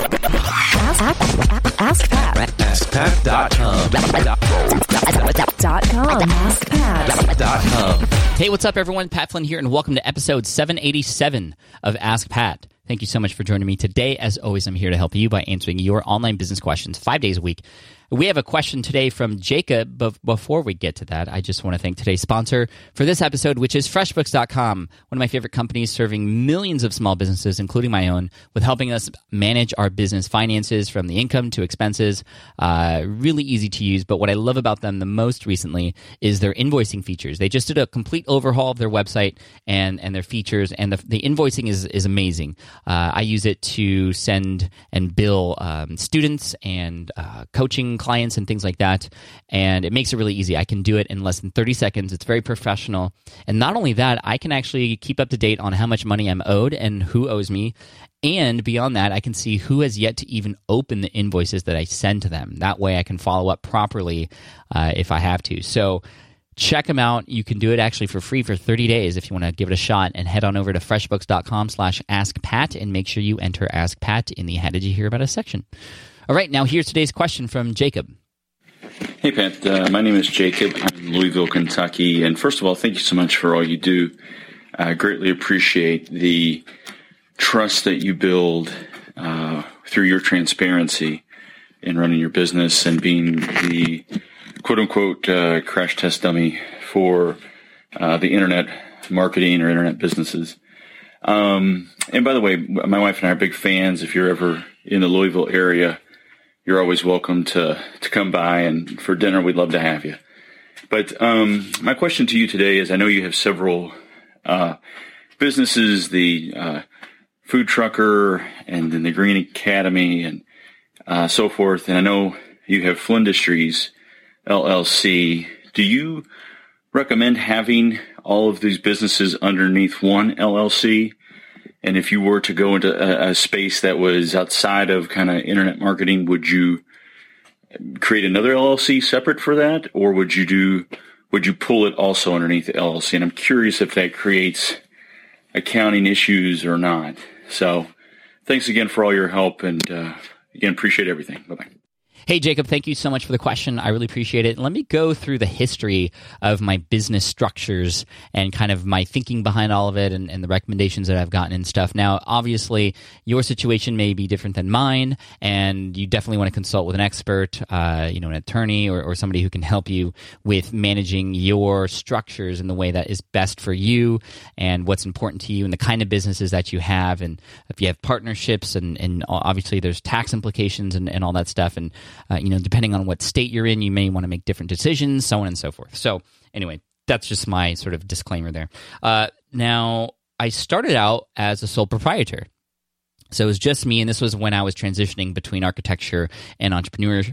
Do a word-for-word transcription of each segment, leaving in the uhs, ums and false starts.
Ask, ask, ask Pat. ask pat dot com. Dot com. ask pat dot com. Hey, what's up, everyone? Pat Flynn here, and welcome to episode seven eighty-seven of Ask Pat. Thank you so much for joining me today. As always, I'm here to help you by answering your online business questions five days a week. We have a question today from Jacob, but before we get to that, I just want to thank today's sponsor for this episode, which is FreshBooks dot com, one of my favorite companies serving millions of small businesses, including my own, with helping us manage our business finances from the income to expenses. Uh, really easy to use, but what I love about them the most recently is their invoicing features. They just did a complete overhaul of their website and, and their features, and the, the invoicing is, is amazing. Uh, I use it to send and bill um, students and uh, coaching clients and things like that, and it makes it really easy. I can do it in less than thirty seconds. It's very professional, and not only that, I can actually keep up to date on how much money I'm owed and who owes me, and beyond that, I can see who has yet to even open the invoices that I send to them. That way I can follow up properly uh, if I have to. So check them out. You can do it actually for free for thirty days if you want to give it a shot, and head on over to freshbooks dot com slash ask pat and make sure you enter Ask Pat in the How Did You Hear About Us section. All right, now here's today's question from Jacob. Hey, Pat. Uh, my name is Jacob. I'm in Louisville, Kentucky. And first of all, thank you so much for all you do. I greatly appreciate the trust that you build uh, through your transparency in running your business and being the quote-unquote uh, crash test dummy for uh, the internet marketing or internet businesses. Um, and by the way, my wife and I are big fans. If you're ever in the Louisville area, you're always welcome to, to come by, and for dinner, we'd love to have you. But um, my question to you today is, I know you have several uh, businesses, the uh, Food Trucker and then the Green Academy and uh, so forth, and I know you have Flindustries, L L C. Do you recommend having all of these businesses underneath one L L C? And if you were to go into a, a space that was outside of kind of internet marketing, would you create another L L C separate for that? Or would you do, would you pull it also underneath the L L C? And I'm curious if that creates accounting issues or not. So thanks again for all your help. And uh, again, appreciate everything. Bye-bye. Hey, Jacob, thank you so much for the question. I really appreciate it. Let me go through the history of my business structures and kind of my thinking behind all of it, and, and the recommendations that I've gotten and stuff. Now, obviously, your situation may be different than mine, and you definitely want to consult with an expert, uh, you know, an attorney or, or somebody who can help you with managing your structures in the way that is best for you and what's important to you and the kind of businesses that you have. And if you have partnerships, and, and obviously there's tax implications and, and all that stuff. And Uh, you know, depending on what state you're in, you may want to make different decisions, so on and so forth. So anyway, that's just my sort of disclaimer there. Uh, now, I started out as a sole proprietor. So it was just me, and this was when I was transitioning between architecture and entrepreneurship,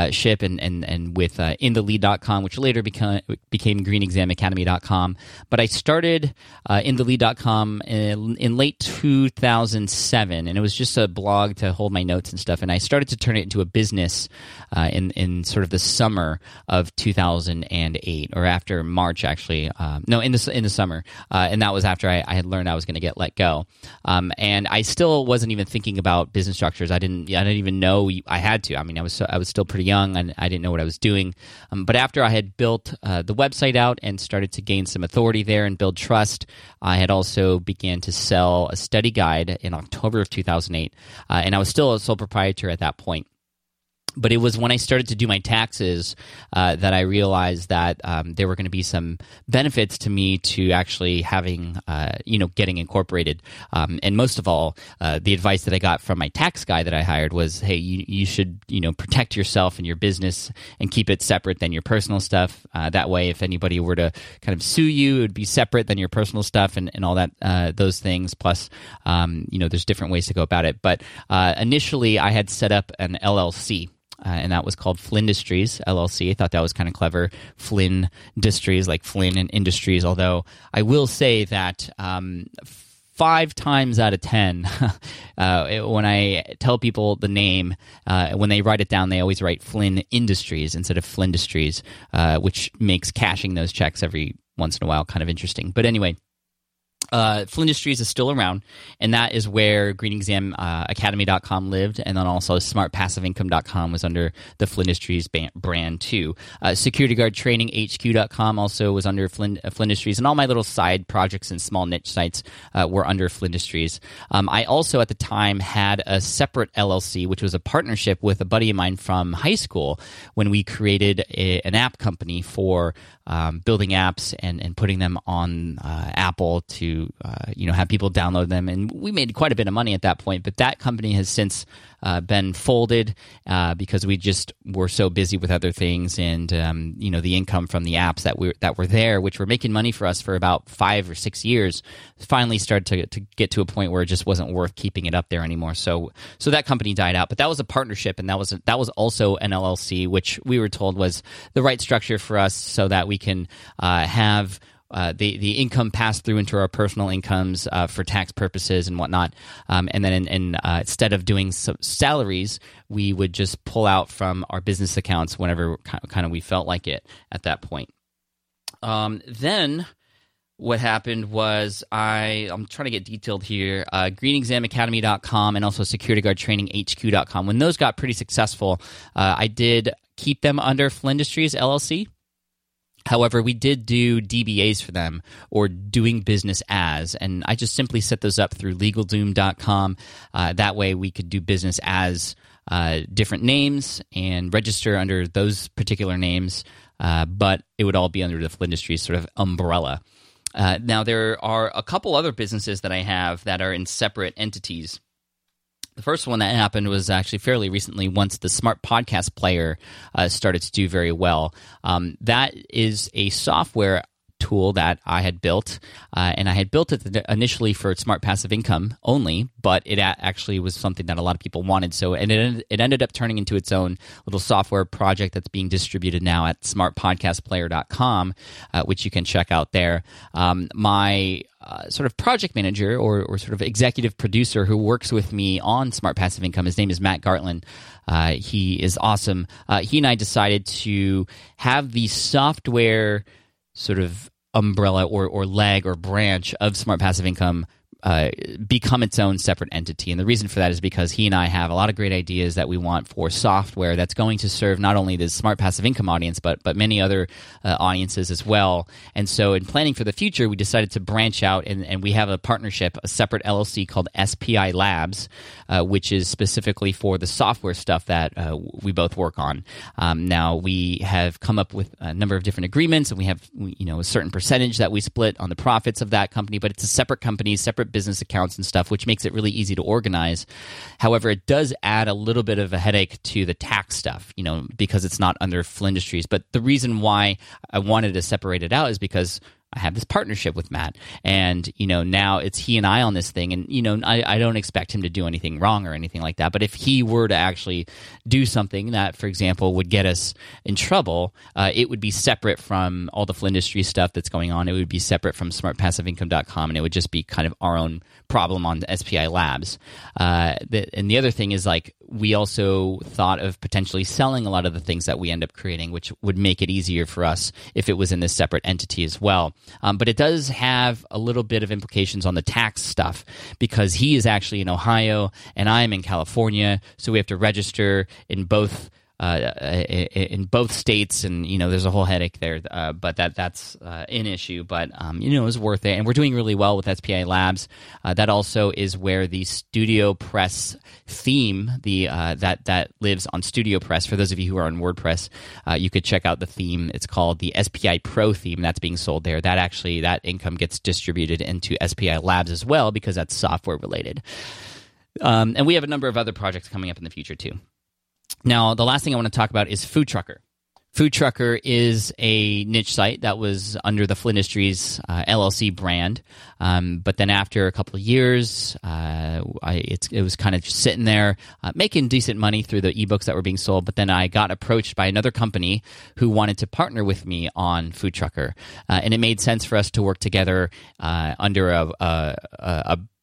and and and with uh, in the lead dot com, which later became became green exam academy dot com. But I started uh, in the lead dot com in, in late two thousand seven, and it was just a blog to hold my notes and stuff. And I started to turn it into a business uh, in in sort of the summer of two thousand eight, or after March, actually. Um, no, in the in the summer, uh, and that was after I, I had learned I was going to get let go. Um, and I still was. Wasn't even thinking about business structures. I didn't. I didn't even know I had to. I mean, I was. So, I was still pretty young, and I didn't know what I was doing. Um, but after I had built uh, the website out and started to gain some authority there and build trust, I had also began to sell a study guide in October of two thousand eight, uh, and I was still a sole proprietor at that point. But it was when I started to do my taxes uh, that I realized that um, there were going to be some benefits to me to actually having, uh, you know, getting incorporated. Um, and most of all, uh, the advice that I got from my tax guy that I hired was, hey, you, you should, you know, protect yourself and your business and keep it separate than your personal stuff. Uh, that way, if anybody were to kind of sue you, it would be separate than your personal stuff and, and all that, uh, those things. Plus, um, you know, there's different ways to go about it. But uh, initially, I had set up an L L C. Uh, and that was called Flindustries, L L C. I thought that was kind of clever. Flindustries, like Flynn and Industries, although I will say that um, five times out of ten, uh, it, when I tell people the name, uh, when they write it down, they always write Flynn Industries instead of Flindustries, uh, which makes cashing those checks every once in a while kind of interesting. But anyway, Uh, Flindustries is still around, and that is where Green Exam uh, Academy dot com lived, and then also Smart Passive Income dot com was under the Flindustries ban- brand too. Uh, Security Guard Training H Q dot com also was under Flin- uh, Flindustries, and all my little side projects and small niche sites uh, were under Flindustries. Um, I also at the time had a separate L L C, which was a partnership with a buddy of mine from high school when we created a, an app company for um, building apps and, and putting them on uh, Apple to Uh, you know, have people download them, and we made quite a bit of money at that point. But that company has since uh, been folded uh, because we just were so busy with other things, and um, you know, the income from the apps that we that were there, which were making money for us for about five or six years, finally started to to get to a point where it just wasn't worth keeping it up there anymore. So, so that company died out. But that was a partnership, and that was that was also an L L C, which we were told was the right structure for us, so that we can uh, have. Uh, the the income passed through into our personal incomes uh, for tax purposes and whatnot, um, and then in, in, uh, instead of doing some salaries, we would just pull out from our business accounts whenever kind of we felt like it at that point. Um, then what happened was I I'm trying to get detailed here. Uh, Green Exam Academy dot com and also Security Guard Training H Q dot com. When those got pretty successful, uh, I did keep them under Flindustries L L C. However, we did do D B As for them, or doing business as, and I just simply set those up through legal doom dot com. Uh, that way we could do business as uh, different names and register under those particular names, uh, but it would all be under the Flindustries sort of umbrella. Uh, now, there are a couple other businesses that I have that are in separate entities. The first one that happened was actually fairly recently, once the Smart Podcast Player uh, started to do very well. Um, that is a software tool that I had built, uh, and I had built it initially for Smart Passive Income only, but it a- actually was something that a lot of people wanted. So, and it, it ended up turning into its own little software project that's being distributed now at smart podcast player dot com, uh, which you can check out there. Um, my Uh, sort of project manager or, or sort of executive producer who works with me on Smart Passive Income, his name is Matt Gartland. Uh, he is awesome. Uh, he and I decided to have the software sort of umbrella or, or leg or branch of Smart Passive Income Uh, become its own separate entity. And the reason for that is because he and I have a lot of great ideas that we want for software that's going to serve not only the Smart Passive Income audience, but but many other uh, audiences as well. And so in planning for the future, we decided to branch out, and, and we have a partnership, a separate L L C called S P I Labs, uh, which is specifically for the software stuff that uh, we both work on. Um, now, we have come up with a number of different agreements, and we have you know a certain percentage that we split on the profits of that company, but it's a separate company, separate business accounts and stuff, which makes it really easy to organize. However, it does add a little bit of a headache to the tax stuff, you know, because it's not under Flindustries. But the reason why I wanted to separate it out is because I have this partnership with Matt, and you know now it's he and I on this thing, and you know I, I don't expect him to do anything wrong or anything like that. But if he were to actually do something that, for example, would get us in trouble, uh, it would be separate from all the Flindustries stuff that's going on. It would be separate from smart passive income dot com, and it would just be kind of our own problem on the S P I Labs. Uh, the, and the other thing is, like, we also thought of potentially selling a lot of the things that we end up creating, which would make it easier for us if it was in this separate entity as well. Um, but it does have a little bit of implications on the tax stuff, because he is actually in Ohio and I'm in California, so we have to register in both uh, in both states, and you know there's a whole headache there. Uh, but that that's uh, an issue. But um, you know it's worth it, and we're doing really well with S P I Labs. Uh, that also is where the Studio Press theme, the uh, that that lives on Studio Press. For those of you who are on WordPress, uh, you could check out the theme. It's called the S P I Pro theme. That's being sold there. That actually that income gets distributed into S P I Labs as well, because that's software related. Um, and we have a number of other projects coming up in the future too. Now, the last thing I want to talk about is Food Trucker. Food Trucker is a niche site that was under the Flindustries uh, L L C brand, um, but then after a couple of years, uh, I, it's, it was kind of just sitting there, uh, making decent money through the ebooks that were being sold. But then I got approached by another company who wanted to partner with me on Food Trucker, uh, and it made sense for us to work together uh, under a, a, a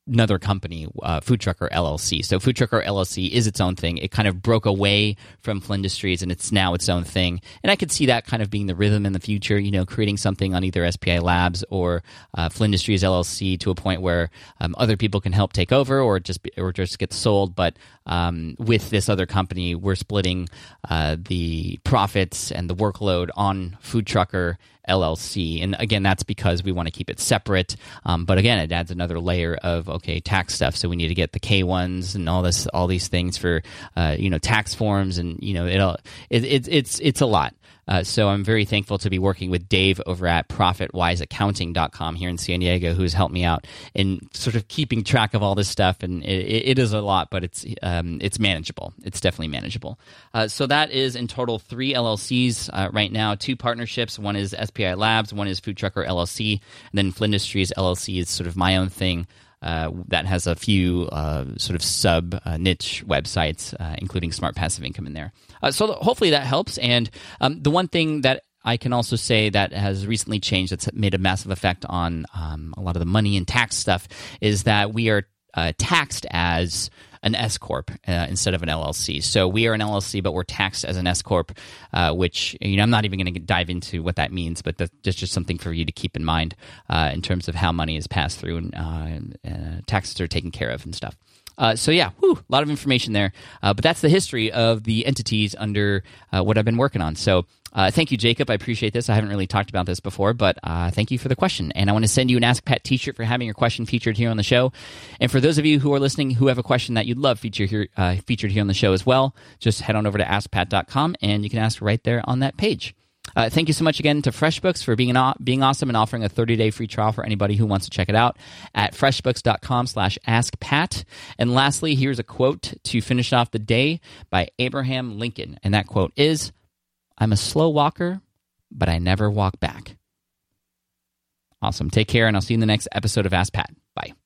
another company, uh, Food Trucker L L C. So Food Trucker L L C is its own thing. It kind of broke away from Flindustries, and it's now its own thing. And I could see that kind of being the rhythm in the future, you know, creating something on either S P I Labs or uh, Flindustries L L C to a point where um, other people can help take over or just be, or just get sold. But um, with this other company, we're splitting uh, the profits and the workload on Food Trucker L L C. And again, that's because we want to keep it separate. Um, but again, it adds another layer of, okay, tax stuff. So we need to get the K ones and all this, all these things for, uh, you know, tax forms, and, you know, it'll, it, it, it's, it's a lot. Uh, so I'm very thankful to be working with Dave over at profit wise accounting dot com here in San Diego, who's helped me out in sort of keeping track of all this stuff. And it, it is a lot, but it's um, it's manageable. It's definitely manageable. Uh, so that is in total three L L Cs uh, right now, two partnerships. One is S P I Labs, one is Food Trucker L L C, and then Flindustries L L C is sort of my own thing. Uh, that has a few uh, sort of sub uh, niche websites, uh, including Smart Passive Income in there. Uh, so hopefully that helps. And um, the one thing that I can also say that has recently changed, that's made a massive effect on um, a lot of the money and tax stuff, is that we are uh, taxed as an S corp uh, instead of an L L C. So we are an L L C, but we're taxed as an S corp, uh, which, you know, I'm not even going to dive into what that means, but that's just something for you to keep in mind uh, in terms of how money is passed through and uh, uh, taxes are taken care of and stuff. Uh, so yeah, whew, a lot of information there. Uh, but that's the history of the entities under uh, what I've been working on. So uh, thank you, Jacob. I appreciate this. I haven't really talked about this before, but uh, thank you for the question. And I want to send you an Ask Pat t-shirt for having your question featured here on the show. And for those of you who are listening who have a question that you'd love feature here, uh, featured here on the show as well, just head on over to ask pat dot com and you can ask right there on that page. Uh, thank you so much again to FreshBooks for being an, being awesome and offering a thirty-day free trial for anybody who wants to check it out at freshbooks dot com slash ask pat. And lastly, here's a quote to finish off the day by Abraham Lincoln. And that quote is, "I'm a slow walker, but I never walk back." Awesome. Take care, and I'll see you in the next episode of Ask Pat. Bye.